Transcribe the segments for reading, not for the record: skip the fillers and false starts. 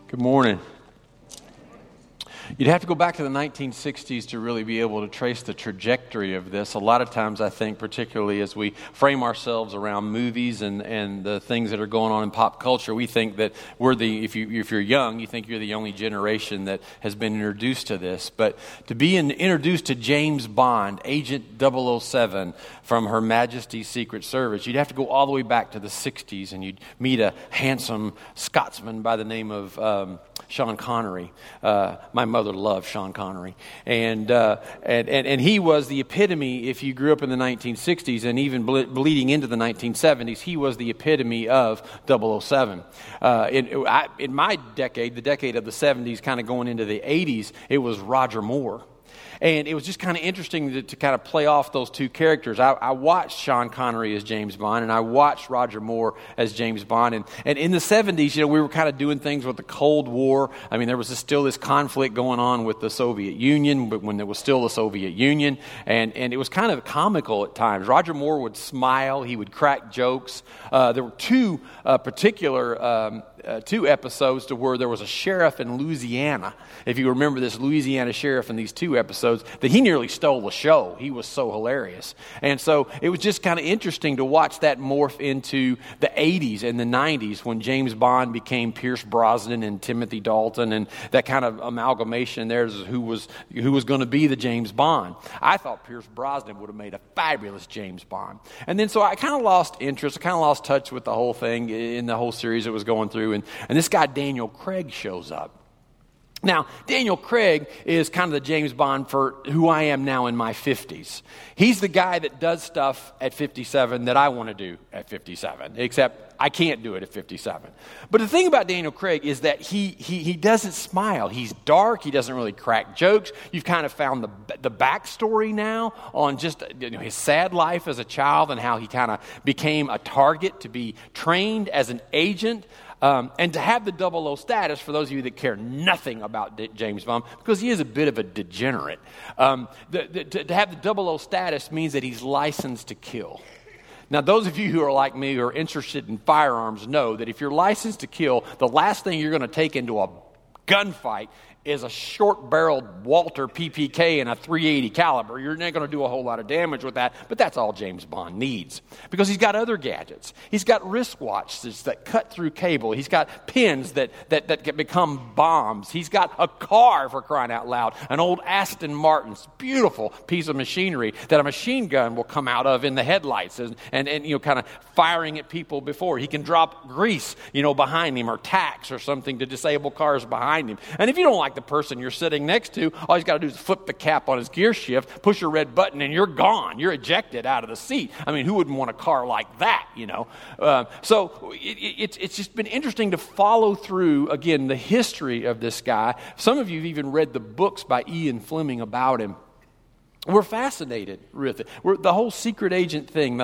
Good morning. You'd have to go back to the 1960s to really be able to trace the trajectory of this. A lot of times, I think, particularly as we frame ourselves around movies and the things that are going on in pop culture, we think that if you're young, you think you're the only generation that has been introduced to this. But to be introduced to James Bond, Agent 007 from Her Majesty's Secret Service, you'd have to go all the way back to the 60s, and you'd meet a handsome Scotsman by the name of Sean Connery. My mother loved Sean Connery, and he was the epitome. If you grew up in the 1960s and even bleeding into the 1970s, he was the epitome of 007. In my decade, the decade of the 70s, kind of going into the 80s, it was Roger Moore. And it was just kind of interesting to kind of play off those two characters. I watched Sean Connery as James Bond, and I watched Roger Moore as James Bond. And in the 70s, we were kind of doing things with the Cold War. I mean, there was still this conflict going on with the Soviet Union, but when there was still the Soviet Union. And it was kind of comical at times. Roger Moore would smile. He would crack jokes. There were two episodes to where there was a sheriff in Louisiana. If you remember this Louisiana sheriff in these two episodes, that he nearly stole the show. He was so hilarious. And so it was just kind of interesting to watch that morph into the 80s and the 90s when James Bond became Pierce Brosnan and Timothy Dalton, and that kind of amalgamation there is who was going to be the James Bond. I thought Pierce Brosnan would have made a fabulous James Bond. And then so I kind of lost interest. I kind of lost touch with the whole thing in the whole series that was going through. And this guy, Daniel Craig, shows up. Now, Daniel Craig is kind of the James Bond for who I am now in my 50s. He's the guy that does stuff at 57 that I want to do at 57, except I can't do it at 57. But the thing about Daniel Craig is that he doesn't smile. He's dark. He doesn't really crack jokes. You've kind of found the backstory now on just his sad life as a child and how he kind of became a target to be trained as an agent. And to have the 00 status, for those of you that care nothing about James Bond, because he is a bit of a degenerate, to have the 00 status means that he's licensed to kill. Now, those of you who are like me, who are interested in firearms, know that if you're licensed to kill, the last thing you're going to take into a gunfight is a short-barreled Walter PPK and a .380 caliber. You're not going to do a whole lot of damage with that, but that's all James Bond needs because he's got other gadgets. He's got wristwatches that cut through cable. He's got pins that can become bombs. He's got a car, for crying out loud, an old Aston Martin, beautiful piece of machinery that a machine gun will come out of in the headlights and kind of firing at people before. He can drop grease, behind him or tacks or something to disable cars behind him. And if you don't like the person you're sitting next to, all he's got to do is flip the cap on his gear shift, push a red button, and you're gone. You're ejected out of the seat. I mean, who wouldn't want a car like that, So it's just been interesting to follow through, again, the history of this guy. Some of you have even read the books by Ian Fleming about him. We're fascinated with it. The whole secret agent thing,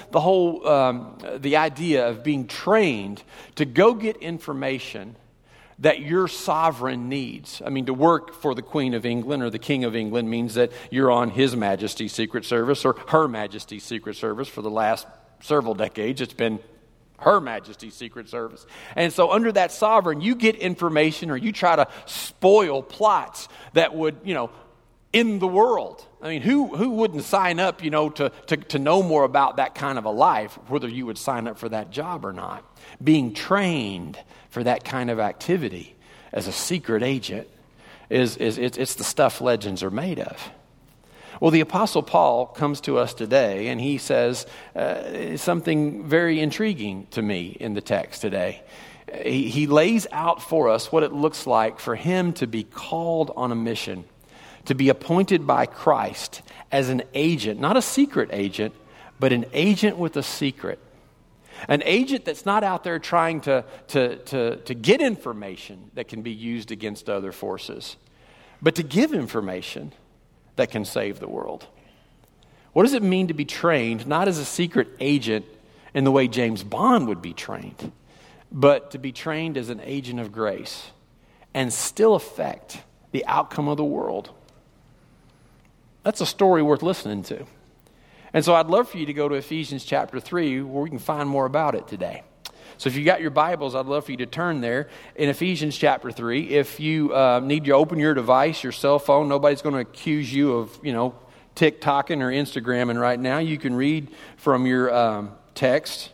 the idea of being trained to go get information that your sovereign needs. I mean, to work for the Queen of England or the King of England means that you're on His Majesty's Secret Service or Her Majesty's Secret Service. For the last several decades, it's been Her Majesty's Secret Service. And so under that sovereign, you get information or you try to spoil plots that would, end the world. I mean, who wouldn't sign up, to know more about that kind of a life, whether you would sign up for that job or not? Being trained for that kind of activity as a secret agent it's the stuff legends are made of. Well, the Apostle Paul comes to us today, and he says something very intriguing to me in the text today. He lays out for us what it looks like for him to be called on a mission, to be appointed by Christ as an agent, not a secret agent, but an agent with a secret. An agent that's not out there trying to get information that can be used against other forces, but to give information that can save the world. What does it mean to be trained, not as a secret agent in the way James Bond would be trained, but to be trained as an agent of grace and still affect the outcome of the world? That's a story worth listening to. And so I'd love for you to go to Ephesians chapter 3 where we can find more about it today. So if you got your Bibles, I'd love for you to turn there in Ephesians chapter 3. If you need to open your device, your cell phone, nobody's going to accuse you of, TikToking or Instagramming right now. You can read from your text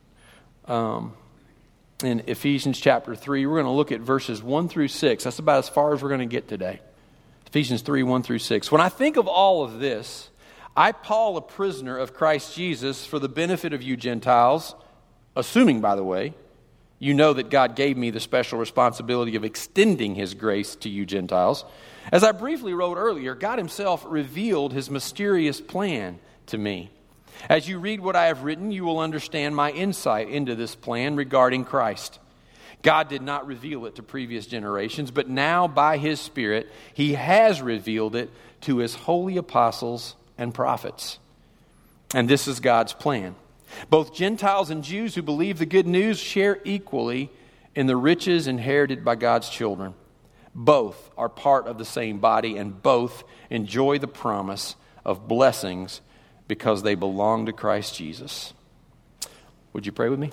in Ephesians chapter 3. We're going to look at verses 1 through 6. That's about as far as we're going to get today. Ephesians 3, 1 through 6. When I think of all of this, I, Paul, a prisoner of Christ Jesus, for the benefit of you Gentiles, assuming, by the way, you know that God gave me the special responsibility of extending His grace to you Gentiles. As I briefly wrote earlier, God Himself revealed His mysterious plan to me. As you read what I have written, you will understand my insight into this plan regarding Christ. God did not reveal it to previous generations, but now by His Spirit, He has revealed it to His holy apostles and prophets. And this is God's plan. Both Gentiles and Jews who believe the good news share equally in the riches inherited by God's children. Both are part of the same body, and both enjoy the promise of blessings because they belong to Christ Jesus. Would you pray with me?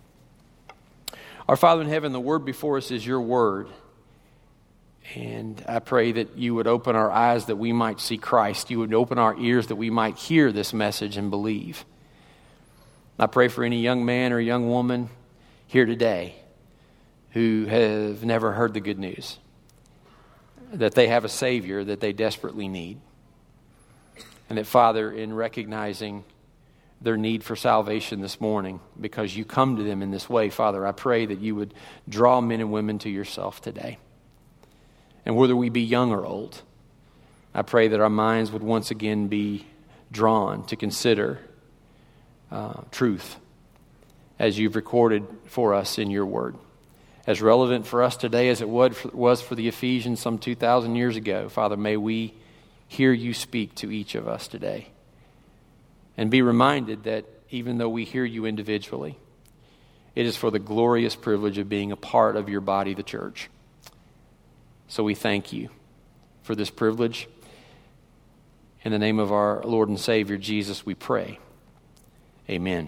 Our Father in heaven, the word before us is your word. And I pray that you would open our eyes that we might see Christ. You would open our ears that we might hear this message and believe. I pray for any young man or young woman here today who have never heard the good news, that they have a Savior that they desperately need. And that, Father, in recognizing their need for salvation this morning, because you come to them in this way, Father, I pray that you would draw men and women to yourself today. And whether we be young or old, I pray that our minds would once again be drawn to consider truth as you've recorded for us in your word. As relevant for us today as it was for the Ephesians some 2,000 years ago, Father, may we hear you speak to each of us today. And be reminded that even though we hear you individually, it is for the glorious privilege of being a part of your body, the church. So we thank you for this privilege. In the name of our Lord and Savior, Jesus, we pray. Amen.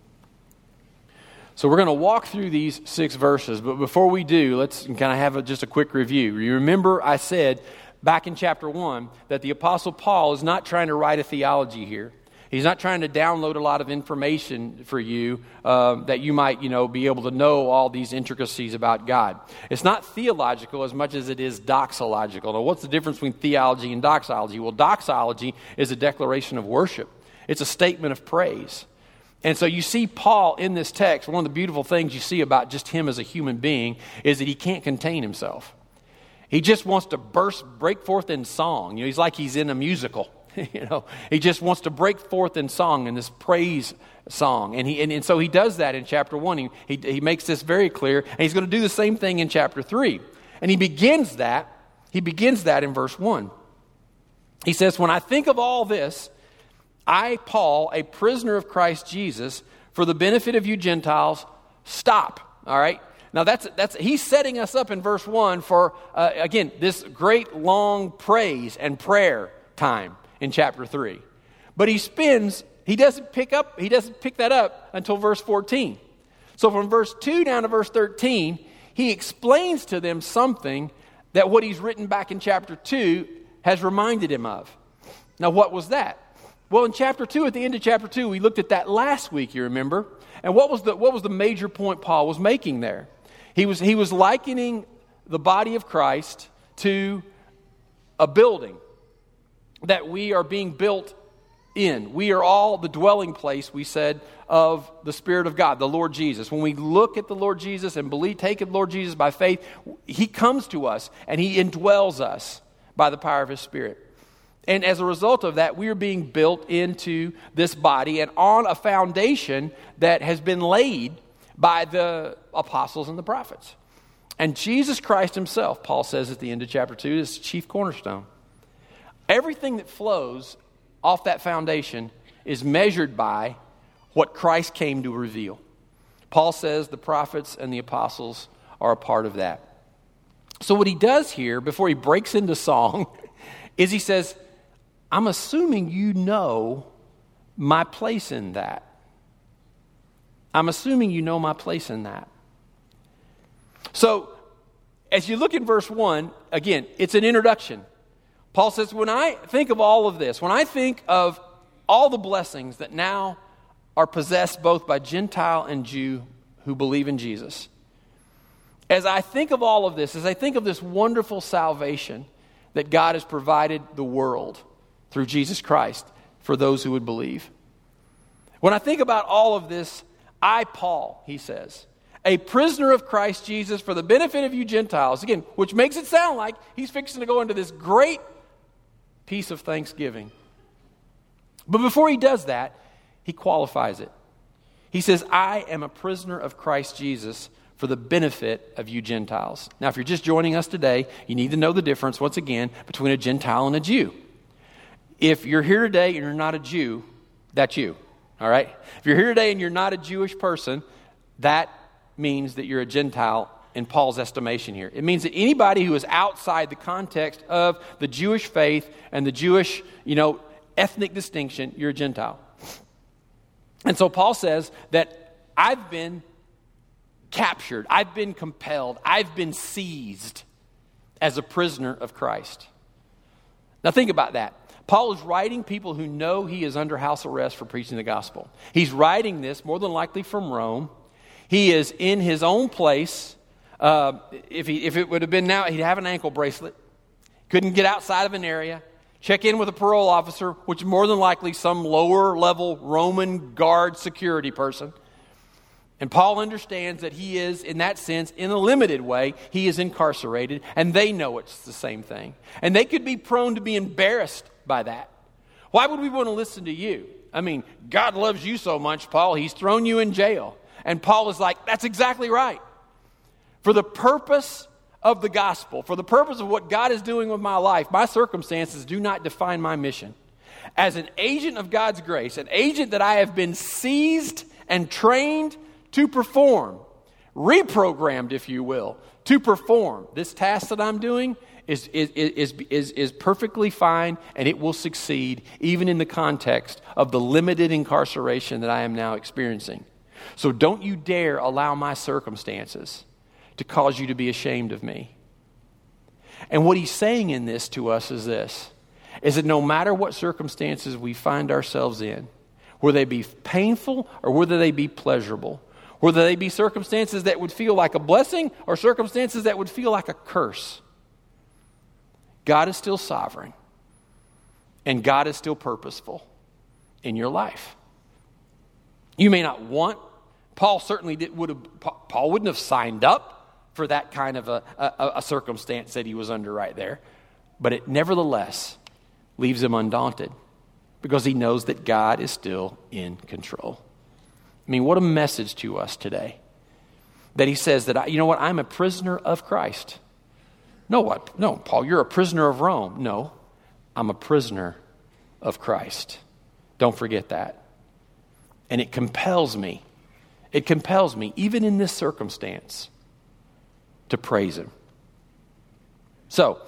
So we're going to walk through these 6 verses, but before we do, let's kind of have just a quick review. You remember I said back in chapter 1 that the Apostle Paul is not trying to write a theology here. He's not trying to download a lot of information for you that you might, be able to know all these intricacies about God. It's not theological as much as it is doxological. Now, what's the difference between theology and doxology? Well, doxology is a declaration of worship. It's a statement of praise. And so you see Paul in this text, one of the beautiful things you see about just him as a human being is that he can't contain himself. He just wants to break forth in song. He's like he's in a musical. He just wants to break forth in song in this praise song. And so he does that in chapter 1. He makes this very clear. And he's going to do the same thing in chapter 3. And he begins that in verse 1. He says, when I think of all this, I, Paul, a prisoner of Christ Jesus, for the benefit of you Gentiles, stop. All right? Now that's he's setting us up in verse 1 for, again, this great long praise and prayer time in chapter 3. But he doesn't pick that up until verse 14. So from verse 2 down to verse 13, he explains to them something that what he's written back in chapter 2 has reminded him of. Now, what was that? Well, in chapter 2, at the end of chapter 2, we looked at that last week, you remember? And what was the major point Paul was making there? He was likening the body of Christ to a building that we are being built in. We are all the dwelling place, we said, of the Spirit of God, the Lord Jesus. When we look at the Lord Jesus and take the Lord Jesus by faith, He comes to us and He indwells us by the power of His Spirit. And as a result of that, we are being built into this body and on a foundation that has been laid by the apostles and the prophets. And Jesus Christ Himself, Paul says at the end of chapter 2, is the chief cornerstone. Everything that flows off that foundation is measured by what Christ came to reveal. Paul says the prophets and the apostles are a part of that. So what he does here, before he breaks into song, is he says, I'm assuming you know my place in that. I'm assuming you know my place in that. So, as you look at verse 1, again, it's an introduction. Paul says, when I think of all of this, when I think of all the blessings that now are possessed both by Gentile and Jew who believe in Jesus, as I think of all of this, as I think of this wonderful salvation that God has provided the world through Jesus Christ for those who would believe. When I think about all of this, I, Paul, he says, a prisoner of Christ Jesus for the benefit of you Gentiles, again, which makes it sound like he's fixing to go into this great piece of thanksgiving. But before he does that, he qualifies it. He says, I am a prisoner of Christ Jesus for the benefit of you Gentiles. Now, if you're just joining us today, you need to know the difference, once again, between a Gentile and a Jew. If you're here today and you're not a Jew, that's you, all right? If you're here today and you're not a Jewish person, that means that you're a Gentile in Paul's estimation here. It means that anybody who is outside the context of the Jewish faith and the Jewish, ethnic distinction, you're a Gentile. And so Paul says that I've been captured, I've been compelled, I've been seized as a prisoner of Christ. Now think about that. Paul is writing people who know he is under house arrest for preaching the gospel. He's writing this more than likely from Rome. He is in his own place. If it would have been now, he'd have an ankle bracelet. Couldn't get outside of an area. Check in with a parole officer, which is more than likely some lower level Roman guard security person. And Paul understands that he is, in that sense, in a limited way, he is incarcerated, and they know it's the same thing. And they could be prone to be embarrassed by that. Why would we want to listen to you? I mean, God loves you so much, Paul, he's thrown you in jail. And Paul is like, that's exactly right. For the purpose of the gospel, for the purpose of what God is doing with my life, my circumstances do not define my mission. As an agent of God's grace, an agent that I have been seized and trained to perform, reprogrammed, if you will, to perform this task that I'm doing is perfectly fine, and it will succeed even in the context of the limited incarceration that I am now experiencing. So don't you dare allow my circumstances to cause you to be ashamed of me. And what he's saying in this to us is this, is that no matter what circumstances we find ourselves in, whether they be painful or whether they be pleasurable, whether they be circumstances that would feel like a blessing or circumstances that would feel like a curse, God is still sovereign and God is still purposeful in your life. You may not want, Paul certainly Paul wouldn't have signed up for that kind of a circumstance that he was under right there, but it nevertheless leaves him undaunted because he knows that God is still in control. I mean, what a message to us today. That he says that, I'm a prisoner of Christ. No, Paul, you're a prisoner of Rome. No, I'm a prisoner of Christ. Don't forget that. And it compels me, even in this circumstance, to praise him. So,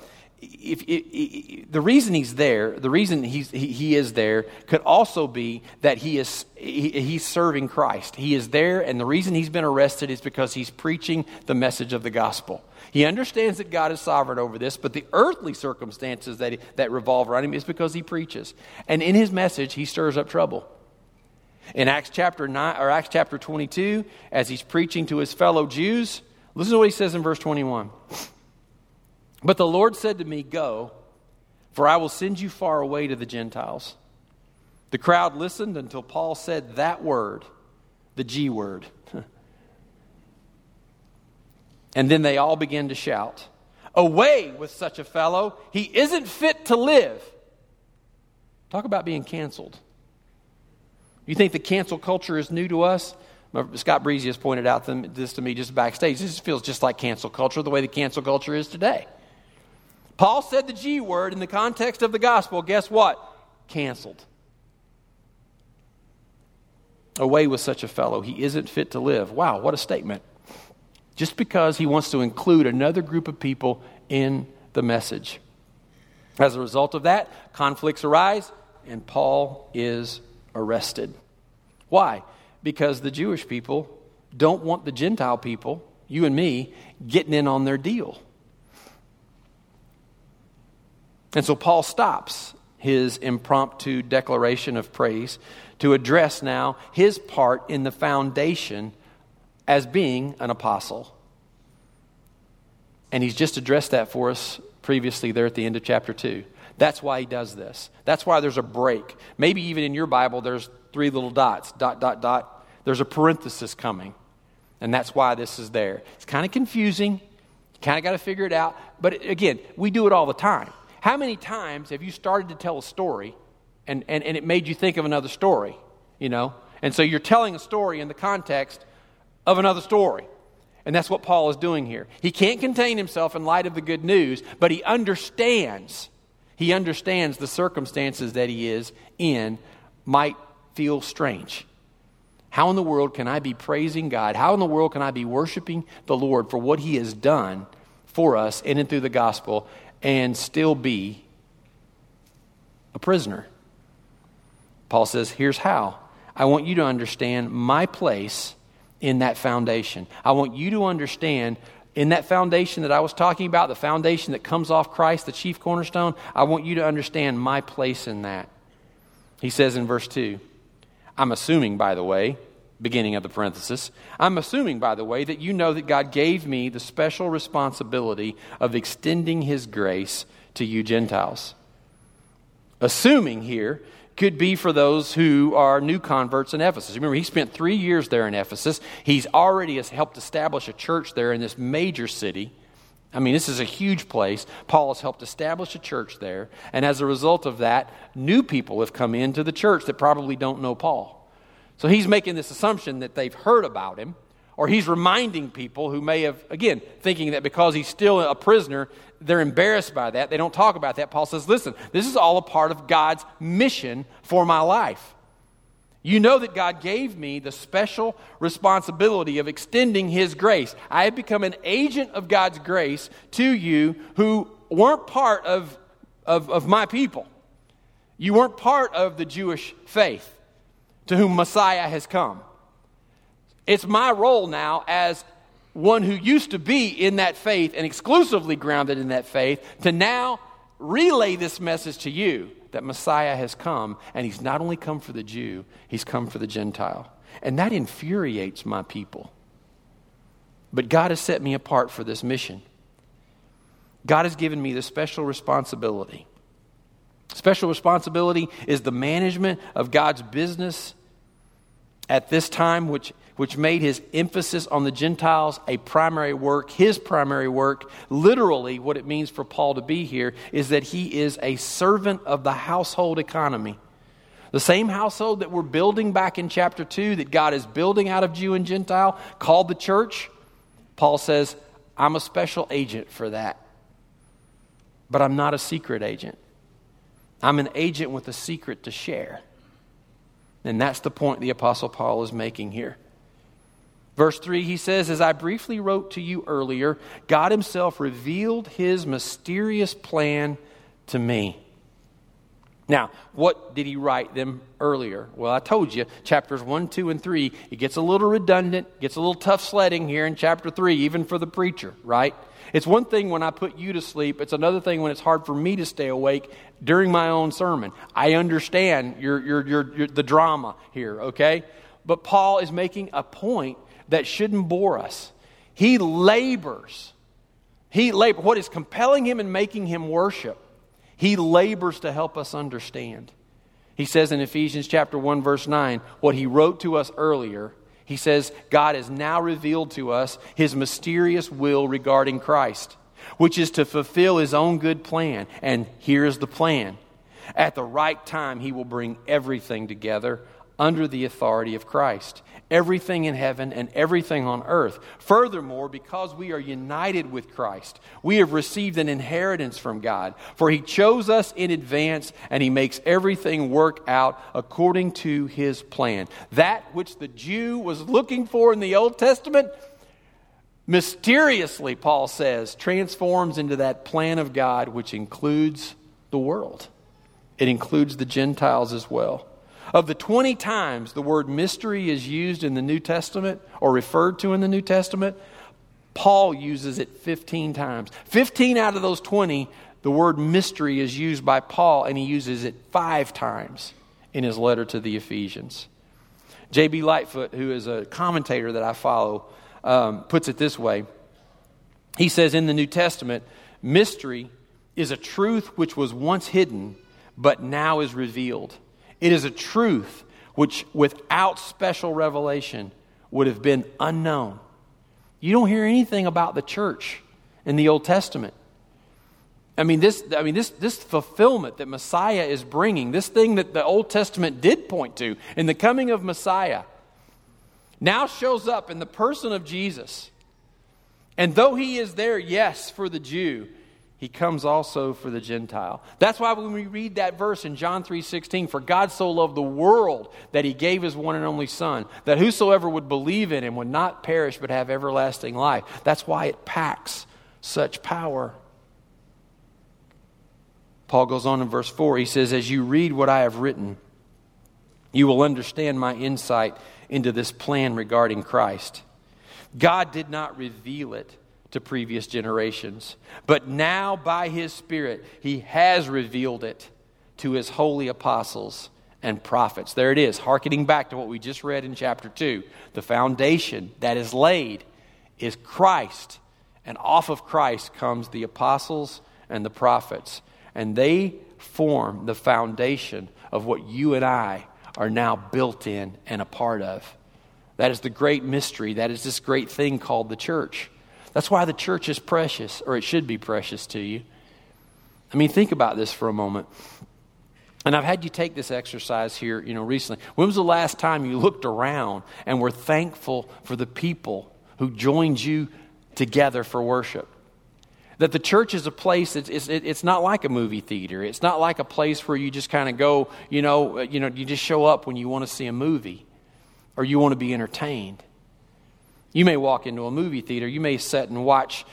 the reason he's there, the reason he is there could also be that he's serving Christ. He is there, and the reason he's been arrested is because he's preaching the message of the gospel. He understands that God is sovereign over this, but the earthly circumstances that revolve around him is because he preaches. And in his message, he stirs up trouble. In Acts chapter 9 or Acts chapter 22, as he's preaching to his fellow Jews, listen to what he says in verse 21. But the Lord said to me, go, for I will send you far away to the Gentiles. The crowd listened until Paul said that word, the G word. And then they all began to shout, away with such a fellow. He isn't fit to live. Talk about being canceled. You think the cancel culture is new to us? Scott Breezy has pointed out this to me just backstage. This feels just like cancel culture, the way the cancel culture is today. Paul said the G word in the context of the gospel. Guess what? Canceled. Away with such a fellow. He isn't fit to live. Wow, what a statement. Just because he wants to include another group of people in the message. As a result of that, conflicts arise and Paul is arrested. Why? Because the Jewish people don't want the Gentile people, you and me, getting in on their deal. And so Paul stops his impromptu declaration of praise to address now his part in the foundation as being an apostle. And he's just addressed that for us previously there at the end of chapter 2. That's why he does this. That's why there's a break. Maybe even in your Bible there's 3 little dots, ... There's a parenthesis coming. And that's why this is there. It's kind of confusing. You kind of got to figure it out. But again, we do it all the time. How many times have you started to tell a story and it made you think of another story, you know? And so you're telling a story in the context of another story. And that's what Paul is doing here. He can't contain himself in light of the good news, but he understands the circumstances that he is in might feel strange. How in the world can I be praising God? How in the world can I be worshiping the Lord for what he has done for us in and through the gospel and still be a prisoner? Paul says, here's how. I want you to understand my place in that foundation. I want you to understand in that foundation that I was talking about, the foundation that comes off Christ, the chief cornerstone, I want you to understand my place in that. He says in verse 2, I'm assuming, by the way, beginning of the parenthesis, I'm assuming, by the way, that you know that God gave me the special responsibility of extending his grace to you Gentiles. Assuming here could be for those who are new converts in Ephesus. Remember, he spent 3 years there in Ephesus. He's already helped establish a church there in this major city. I mean, this is a huge place. Paul has helped establish a church there. And as a result of that, new people have come into the church that probably don't know Paul. So he's making this assumption that they've heard about him, or he's reminding people who may have, again, thinking that because he's still a prisoner, they're embarrassed by that. They don't talk about that. Paul says, listen, this is all a part of God's mission for my life. You know that God gave me the special responsibility of extending his grace. I have become an agent of God's grace to you who weren't part of my people. You weren't part of the Jewish faith to whom Messiah has come. It's my role now as one who used to be in that faith and exclusively grounded in that faith to now relay this message to you that Messiah has come, and he's not only come for the Jew, he's come for the Gentile. And that infuriates my people. But God has set me apart for this mission. God has given me the special responsibility. Special responsibility is the management of God's business at this time, which made his emphasis on the Gentiles a primary work, his primary work. Literally, what it means for Paul to be here is that he is a servant of the household economy. The same household that we're building back in chapter 2, that God is building out of Jew and Gentile, called the church. Paul says, I'm a special agent for that. But I'm not a secret agent. I'm an agent with a secret to share. And that's the point the Apostle Paul is making here. Verse 3, he says, as I briefly wrote to you earlier, God himself revealed his mysterious plan to me. Now, what did he write them earlier? Well, I told you, chapters 1, 2, and 3, it gets a little redundant, gets a little tough sledding here in chapter 3, even for the preacher, right? It's one thing when I put you to sleep. It's another thing when it's hard for me to stay awake during my own sermon. I understand the drama here, okay? But Paul is making a point that shouldn't bore us. He labors. What is compelling him and making him worship, he labors to help us understand. He says in Ephesians chapter 1, verse 9, what he wrote to us earlier, he says, God has now revealed to us his mysterious will regarding Christ, which is to fulfill his own good plan. And here's the plan. At the right time, he will bring everything together under the authority of Christ. Everything in heaven and everything on earth. Furthermore, because we are united with Christ, we have received an inheritance from God. For he chose us in advance, and he makes everything work out according to his plan. That which the Jew was looking for in the Old Testament, mysteriously, Paul says, transforms into that plan of God, which includes the world. It includes the Gentiles as well. Of the 20 times the word mystery is used in the New Testament or referred to in the New Testament, Paul uses it 15 times. 15 out of those 20, the word mystery is used by Paul, and he uses it 5 times in his letter to the Ephesians. J.B. Lightfoot, who is a commentator that I follow, puts it this way. He says in the New Testament, mystery is a truth which was once hidden, but now is revealed. It is a truth which without special revelation would have been unknown. You don't hear anything about the church in the Old Testament. This fulfillment that Messiah is bringing, this thing that the Old Testament did point to in the coming of Messiah, now shows up in the person of Jesus. And though he is there, yes, for the Jew, he comes also for the Gentile. That's why when we read that verse in John 3:16, for God so loved the world that he gave his one and only Son, that whosoever would believe in him would not perish but have everlasting life. That's why it packs such power. Paul goes on in verse 4. He says, as you read what I have written, you will understand my insight into this plan regarding Christ. God did not reveal it to previous generations, but now by his Spirit, he has revealed it to his holy apostles and prophets. There it is, hearkening back to what we just read in chapter 2. The foundation that is laid is Christ, and off of Christ comes the apostles and the prophets. And they form the foundation of what you and I are now built in and a part of. That is the great mystery. That is this great thing called the church. That's why the church is precious, or it should be precious to you. Think about this for a moment. And I've had you take this exercise here, recently. When was the last time you looked around and were thankful for the people who joined you together for worship? That the church is a place, it's not like a movie theater. It's not like a place where you just kind of go, you just show up when you want to see a movie or you want to be entertained. You may walk into a movie theater, you may sit and watch,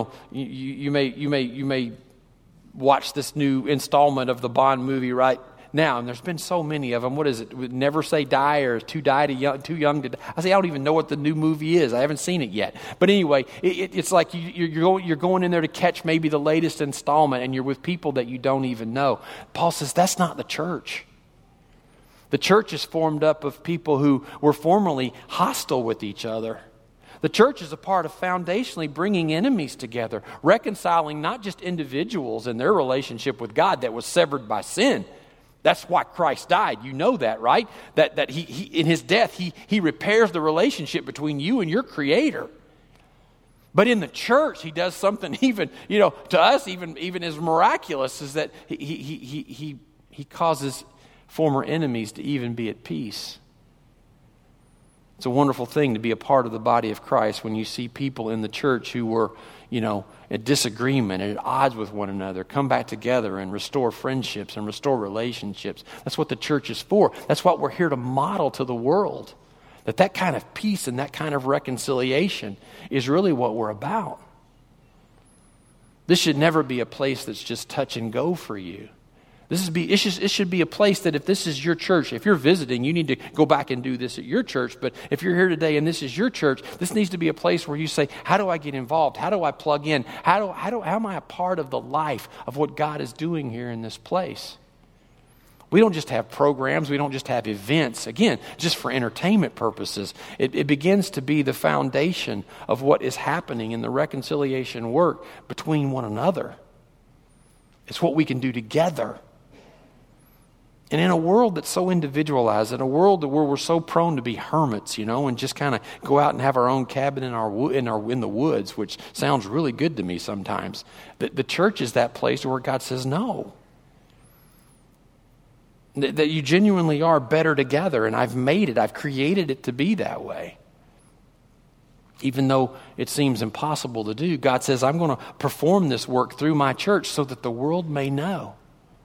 you may watch this new installment of the Bond movie right now, and there's been so many of them. What is it? Never Say Die or Too Young to Die. I don't even know what the new movie is. I haven't seen it yet. But anyway, it's like you're going in there to catch maybe the latest installment, and you're with people that you don't even know. Paul says that's not the church. The church is formed up of people who were formerly hostile with each other. The church is a part of foundationally bringing enemies together, reconciling not just individuals in their relationship with God that was severed by sin. That's why Christ died. You know that, right? That he in his death, he repairs the relationship between you and your Creator. But in the church, he does something even, to us, even as miraculous, is that he causes former enemies to even be at peace. It's a wonderful thing to be a part of the body of Christ when you see people in the church who were, at disagreement and at odds with one another, come back together and restore friendships and restore relationships. That's what the church is for. That's what we're here to model to the world. That kind of peace and that kind of reconciliation is really what we're about. This should never be a place that's just touch and go for you. It should be a place that if this is your church, if you're visiting, you need to go back and do this at your church. But if you're here today and this is your church, this needs to be a place where you say, how do I get involved? How do I plug in? How am I a part of the life of what God is doing here in this place? We don't just have programs. We don't just have events, again, just for entertainment purposes. It begins to be the foundation of what is happening in the reconciliation work between one another. It's what we can do together. And in a world that's so individualized, in a world where we're so prone to be hermits, and just kind of go out and have our own cabin in the woods, which sounds really good to me sometimes. The church is that place where God says no. That you genuinely are better together, and I've created it to be that way. Even though it seems impossible to do, God says, I'm going to perform this work through my church so that the world may know.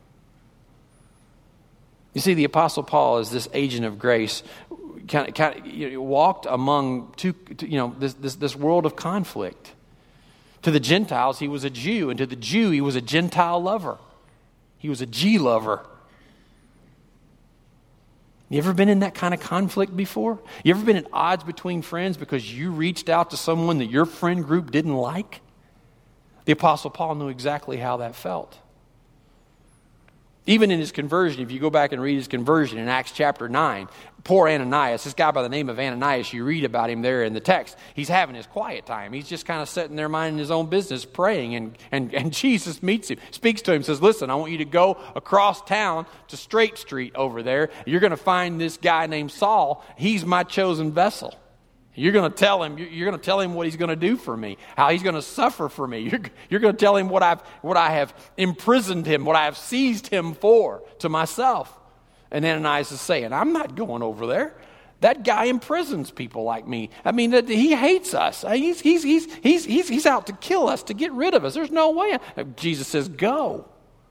You see, the Apostle Paul, as this agent of grace, walked among this world of conflict. To the Gentiles, he was a Jew, and to the Jew, he was a Gentile lover. He was a G lover. You ever been in that kind of conflict before? You ever been at odds between friends because you reached out to someone that your friend group didn't like? The Apostle Paul knew exactly how that felt. Even in his conversion, if you go back and read his conversion in Acts chapter 9, poor Ananias, this guy by the name of Ananias, you read about him there in the text. He's having his quiet time. He's just kind of sitting there minding his own business, praying, and Jesus meets him, speaks to him, says, listen, I want you to go across town to Straight Street over there. You're going to find this guy named Saul. He's my chosen vessel. You're going to tell him what he's going to do for me, how he's going to suffer for me. You're going to tell him what I have imprisoned him, what I have seized him for to myself. And Ananias is saying, I'm not going over there. That guy imprisons people like me. I mean, he hates us. He's out to kill us, to get rid of us. There's no way. Jesus says, go.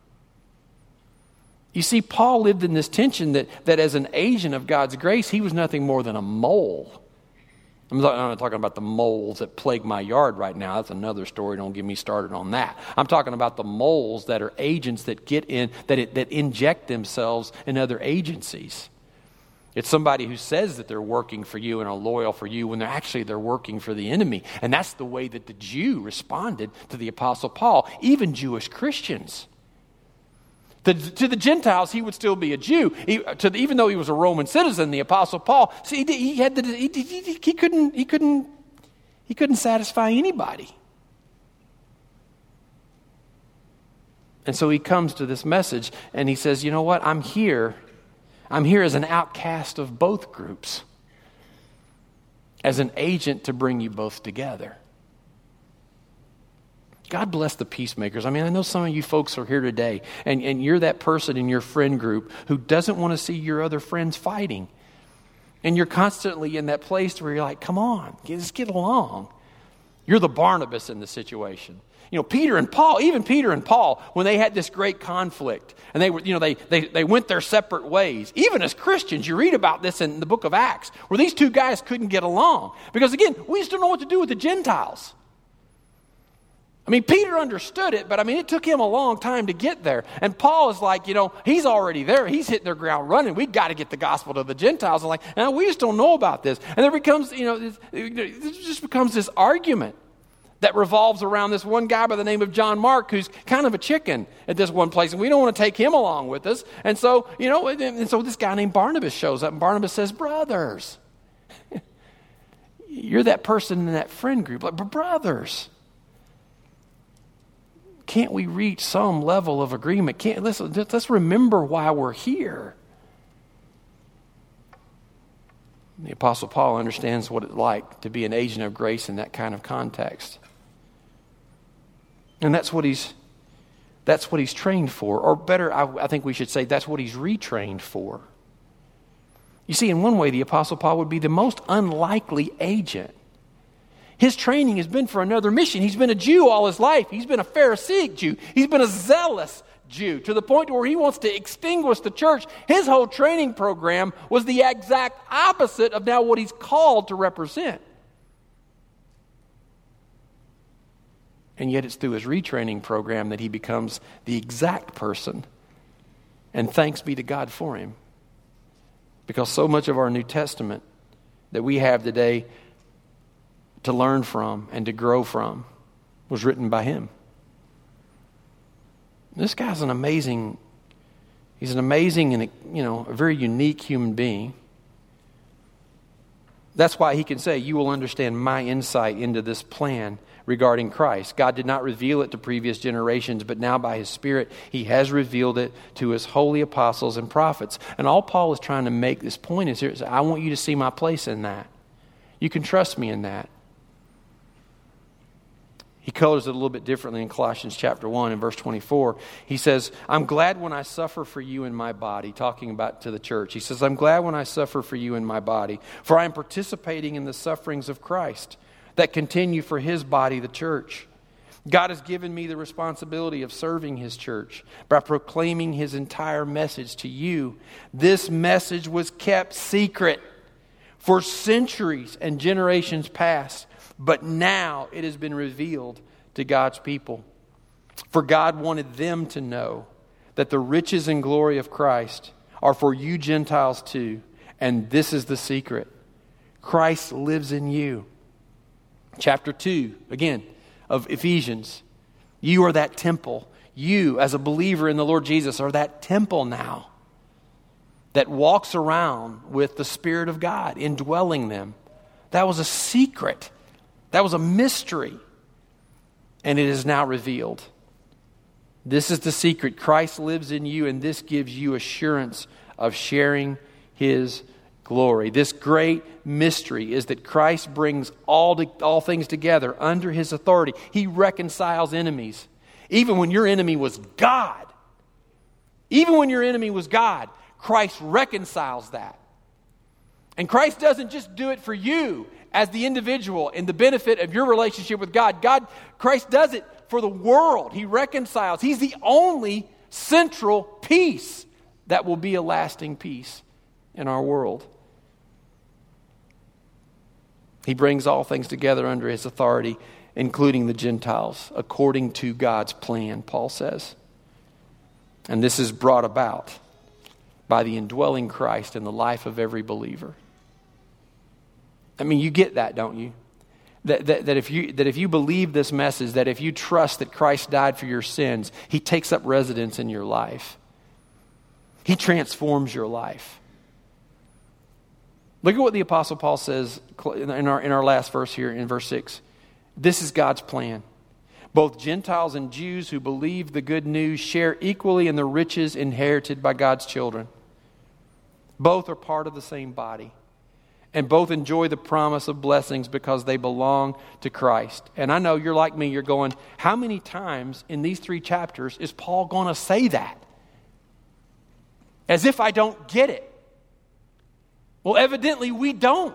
You see, Paul lived in this tension that as an agent of God's grace, he was nothing more than a mole. I'm not talking about the moles that plague my yard right now. That's another story. Don't get me started on that. I'm talking about the moles that are agents that get in, that inject themselves in other agencies. It's somebody who says that they're working for you and are loyal for you when they're working for the enemy. And that's the way that the Jew responded to the Apostle Paul, even Jewish Christians. To the Gentiles, he would still be a Jew. Even though he was a Roman citizen, the Apostle Paul, see, he couldn't satisfy anybody. And so he comes to this message and he says, you know what? I'm here as an outcast of both groups, as an agent to bring you both together. God bless the peacemakers. I mean, I know some of you folks are here today, and you're that person in your friend group who doesn't want to see your other friends fighting. And you're constantly in that place where you're like, come on, just get along. You're the Barnabas in the situation. You know, Peter and Paul, when they had this great conflict, and they went their separate ways. Even as Christians, you read about this in the book of Acts, where these two guys couldn't get along. Because again, we just don't know what to do with the Gentiles. I mean, Peter understood it, but I mean, it took him a long time to get there. And Paul is like, he's already there. He's hitting their ground running. We've got to get the gospel to the Gentiles. And we just don't know about this. And there becomes, it just becomes this argument that revolves around this one guy by the name of John Mark, who's kind of a chicken at this one place. And we don't want to take him along with us. And so, so this guy named Barnabas shows up. And Barnabas says, brothers, you're that person in that friend group. Like, brothers. Can't we reach some level of agreement? Let's remember why we're here. The Apostle Paul understands what it's like to be an agent of grace in that kind of context. And that's what he's trained for. Or better, I think we should say that's what he's retrained for. You see, in one way, the Apostle Paul would be the most unlikely agent. His training has been for another mission. He's been a Jew all his life. He's been a Pharisaic Jew. He's been a zealous Jew to the point where he wants to extinguish the church. His whole training program was the exact opposite of now what he's called to represent. And yet it's through his retraining program that he becomes the exact person. And thanks be to God for him. Because so much of our New Testament that we have today to learn from and to grow from was written by him. This guy's an amazing and a very unique human being. That's why he can say, you will understand my insight into this plan regarding Christ. God did not reveal it to previous generations, but now by his Spirit, he has revealed it to his holy apostles and prophets. And all Paul is trying to make this point is, I want you to see my place in that. You can trust me in that. He colors it a little bit differently in Colossians chapter 1 and verse 24. He says, I'm glad when I suffer for you in my body, talking about to the church. He says, I'm glad when I suffer for you in my body, for I am participating in the sufferings of Christ that continue for his body, the church. God has given me the responsibility of serving his church by proclaiming his entire message to you. This message was kept secret for centuries and generations past. But now it has been revealed to God's people. For God wanted them to know that the riches and glory of Christ are for you Gentiles too. And this is the secret. Christ lives in you. Chapter 2, again, of Ephesians. You are that temple. You, as a believer in the Lord Jesus, are that temple now that walks around with the Spirit of God indwelling them. That was a secret. That was a mystery. And it is now revealed. This is the secret. Christ lives in you, and this gives you assurance of sharing His glory. This great mystery is that Christ brings all things together under His authority. He reconciles enemies. Even when your enemy was God. Even when your enemy was God, Christ reconciles that. And Christ doesn't just do it for you as the individual in the benefit of your relationship with God. Christ does it for the world. He reconciles. He's the only central peace that will be a lasting peace in our world. He brings all things together under His authority, including the Gentiles, according to God's plan, Paul says. And this is brought about by the indwelling Christ in the life of every believer. I mean, you get that, don't you? That if you believe this message, that if you trust that Christ died for your sins, He takes up residence in your life. He transforms your life. Look at what the Apostle Paul says in our last verse here in verse 6. This is God's plan. Both Gentiles and Jews who believe the good news share equally in the riches inherited by God's children. Both are part of the same body. And both enjoy the promise of blessings because they belong to Christ. And I know you're like me, you're going, how many times in these 3 chapters is Paul going to say that? As if I don't get it. Well, evidently we don't.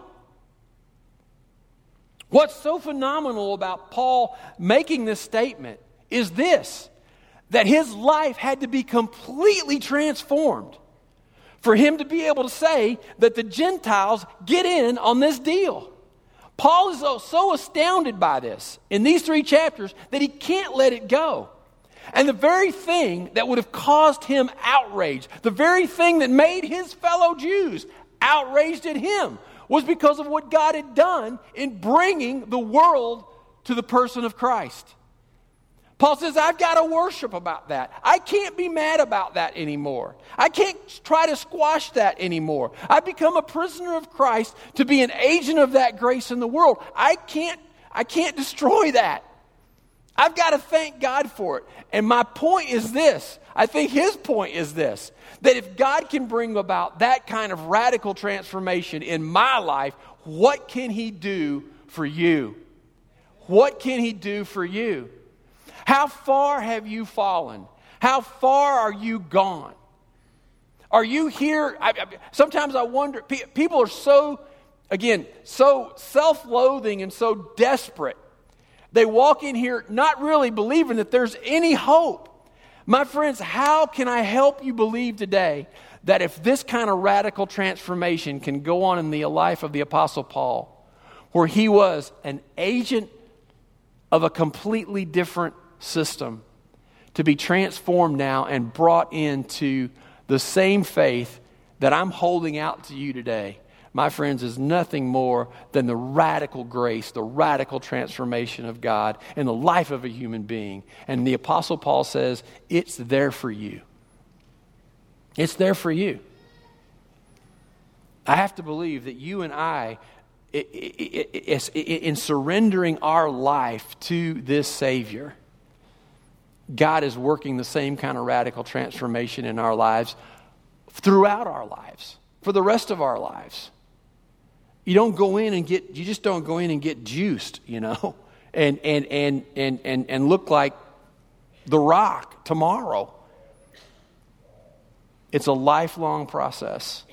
What's so phenomenal about Paul making this statement is this, that his life had to be completely transformed for him to be able to say that the Gentiles get in on this deal. Paul is so astounded by this in these 3 chapters that he can't let it go. And the very thing that would have caused him outrage, the very thing that made his fellow Jews outraged at him, was because of what God had done in bringing the world to the person of Christ. Paul says, I've got to worship about that. I can't be mad about that anymore. I can't try to squash that anymore. I've become a prisoner of Christ to be an agent of that grace in the world. I can't destroy that. I've got to thank God for it. And my point is this. I think his point is this. That if God can bring about that kind of radical transformation in my life, what can He do for you? What can He do for you? How far have you fallen? How far are you gone? Are you here? Sometimes I wonder, people are so self-loathing and so desperate. They walk in here not really believing that there's any hope. My friends, how can I help you believe today that if this kind of radical transformation can go on in the life of the Apostle Paul, where he was an agent of a completely different system, to be transformed now and brought into the same faith that I'm holding out to you today, my friends, is nothing more than the radical grace, the radical transformation of God in the life of a human being. And the Apostle Paul says, it's there for you. It's there for you. I have to believe that you and I, in surrendering our life to this Savior, God is working the same kind of radical transformation in our lives throughout our lives, for the rest of our lives. You just don't go in and get juiced, and look like the Rock tomorrow. It's a lifelong process.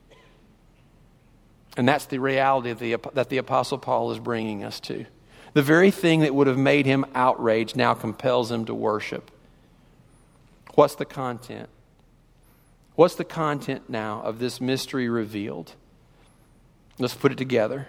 And that's the reality that the Apostle Paul is bringing us to. The very thing that would have made him outraged now compels him to worship. What's the content? What's the content now of this mystery revealed? Let's put it together.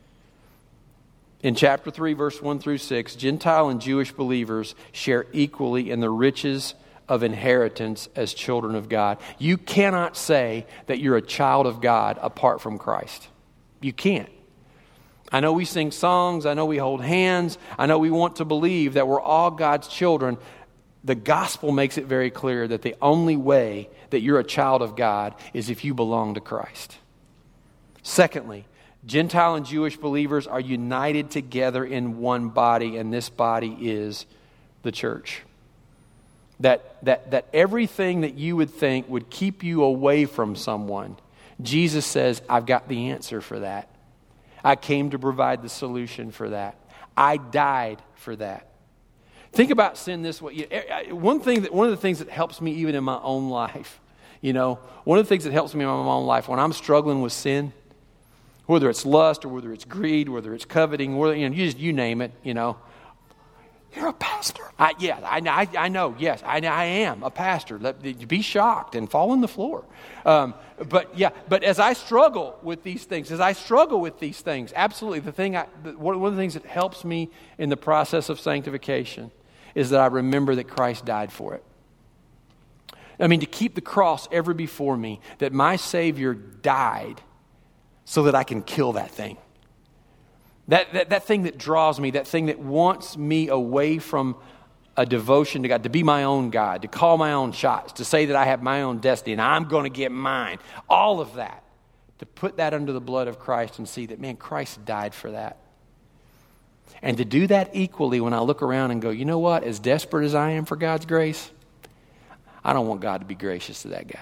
In chapter 3, verse 1 through 6, Gentile and Jewish believers share equally in the riches of inheritance as children of God. You cannot say that you're a child of God apart from Christ. You can't. I know we sing songs. I know we hold hands. I know we want to believe that we're all God's children. The gospel makes it very clear that the only way that you're a child of God is if you belong to Christ. Secondly, Gentile and Jewish believers are united together in one body, and this body is the church. That everything that you would think would keep you away from someone, Jesus says, I've got the answer for that. I came to provide the solution for that. I died for that. Think about sin this way. One of the things that helps me even in my own life, one of the things that helps me in my own life when I'm struggling with sin, whether it's lust or whether it's greed, whether it's coveting, you name it, You're a pastor. I know. Yes, I am a pastor. Be shocked and fall on the floor. But as I struggle with these things, absolutely, one of the things that helps me in the process of sanctification is that I remember that Christ died for it. To keep the cross ever before me, that my Savior died so that I can kill that thing. That thing that draws me, that thing that wants me away from a devotion to God, to be my own God, to call my own shots, to say that I have my own destiny and I'm going to get mine. All of that. To put that under the blood of Christ and see that, man, Christ died for that. And to do that equally when I look around and go, you know what? As desperate as I am for God's grace, I don't want God to be gracious to that guy.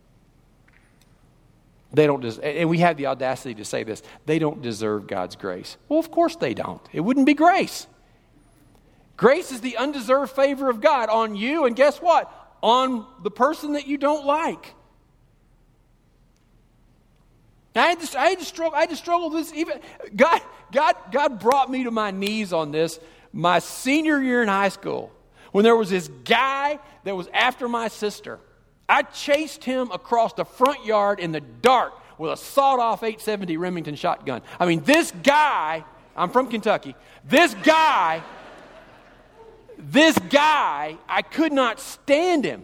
And we have the audacity to say this, they don't deserve God's grace. Well, of course they don't. It wouldn't be grace. Grace is the undeserved favor of God on you, and guess what? On the person that you don't like. I had to struggle with this. Even God brought me to my knees on this my senior year in high school when there was this guy that was after my sister. I chased him across the front yard in the dark with a sawed-off 870 Remington shotgun. This guy, I'm from Kentucky, this guy, I could not stand him.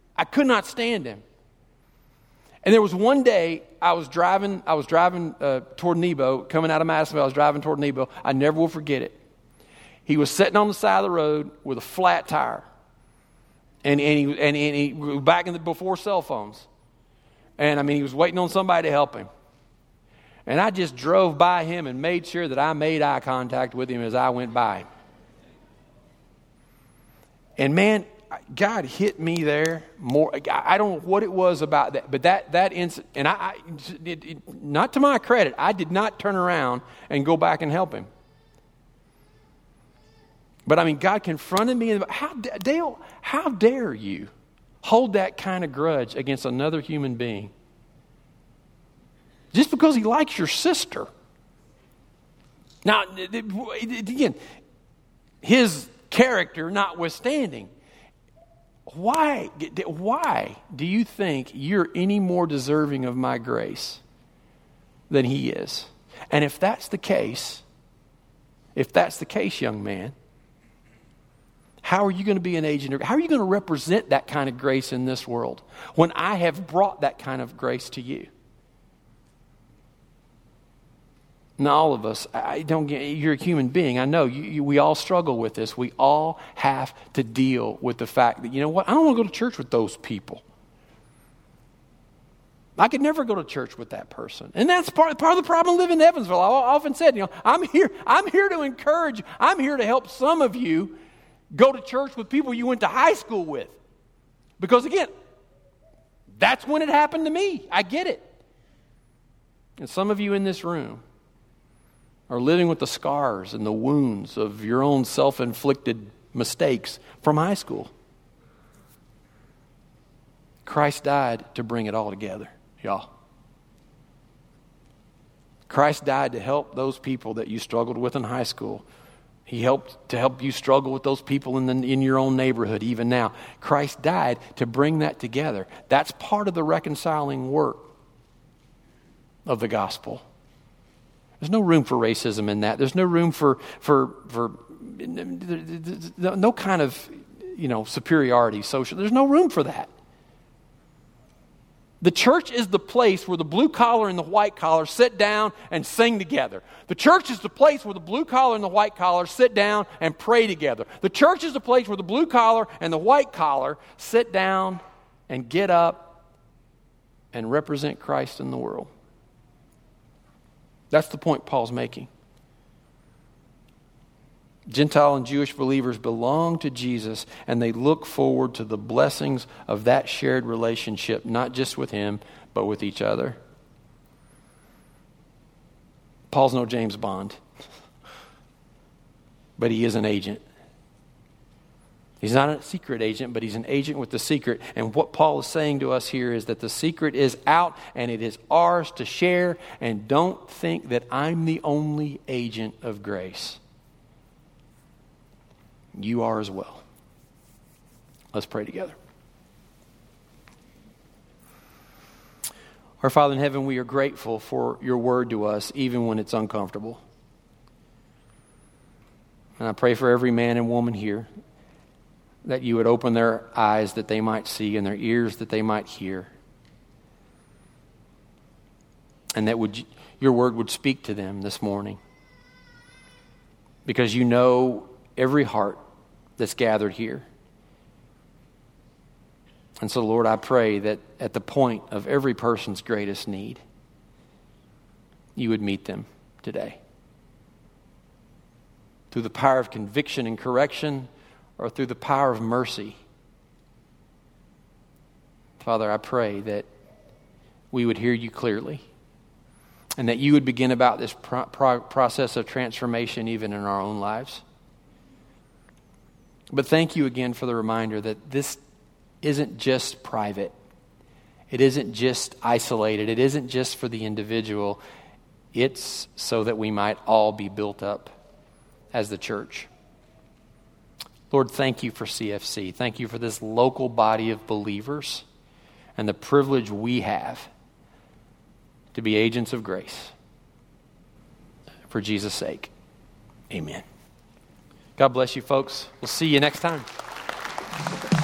And there was one day I was driving toward Nebo, coming out of Madisonville. I was driving toward Nebo. I never will forget it. He was sitting on the side of the road with a flat tire. And he back before cell phones. And he was waiting on somebody to help him. And I just drove by him and made sure that I made eye contact with him as I went by him. And man, God hit me there more. I don't know what it was about that, but that incident, and not to my credit, I did not turn around and go back and help him. But God confronted me. Dale, how dare you hold that kind of grudge against another human being? Just because he likes your sister. Now, again, his character notwithstanding, why do you think you're any more deserving of my grace than he is? And if that's the case, young man, how are you going to be an agent? How are you going to represent that kind of grace in this world when I have brought that kind of grace to you? Now, all of us, you're a human being. I know we all struggle with this. We all have to deal with the fact that, you know what? I don't want to go to church with those people. I could never go to church with that person. And that's part of the problem living in Evansville. I often said, I'm here to encourage, I'm here to help some of you go to church with people you went to high school with. Because again, that's when it happened to me. I get it. And some of you in this room are living with the scars and the wounds of your own self-inflicted mistakes from high school. Christ died to bring it all together, y'all. Christ died to help those people that you struggled with in high school. He helped to help you struggle with those people in your own neighborhood even now. Christ died to bring that together. That's part of the reconciling work of the gospel. There's no room for racism in that. There's no room for no kind of superiority, social. There's no room for that. The church is the place where the blue collar and the white collar sit down and sing together. The church is the place where the blue collar and the white collar sit down and pray together. The church is the place where the blue collar and the white collar sit down and get up and represent Christ in the world. That's the point Paul's making. Gentile and Jewish believers belong to Jesus, and they look forward to the blessings of that shared relationship, not just with him, but with each other. Paul's no James Bond, but he is an agent. He's not a secret agent, but he's an agent with the secret. And what Paul is saying to us here is that the secret is out, and it is ours to share, and don't think that I'm the only agent of grace. You are as well. Let's pray together. Our Father in heaven, we are grateful for your word to us, even when it's uncomfortable. And I pray for every man and woman here that you would open their eyes that they might see and their ears that they might hear. And that your word would speak to them this morning. Because you know every heart that's gathered here. And so, Lord, I pray that at the point of every person's greatest need, you would meet them today. Through the power of conviction and correction, or through the power of mercy. Father, I pray that we would hear you clearly, and that you would begin about this process of transformation even in our own lives. But thank you again for the reminder that this isn't just private. It isn't just isolated. It isn't just for the individual. It's so that we might all be built up as the church. Lord, thank you for CFC. Thank you for this local body of believers and the privilege we have to be agents of grace. For Jesus' sake, amen. God bless you, folks. We'll see you next time.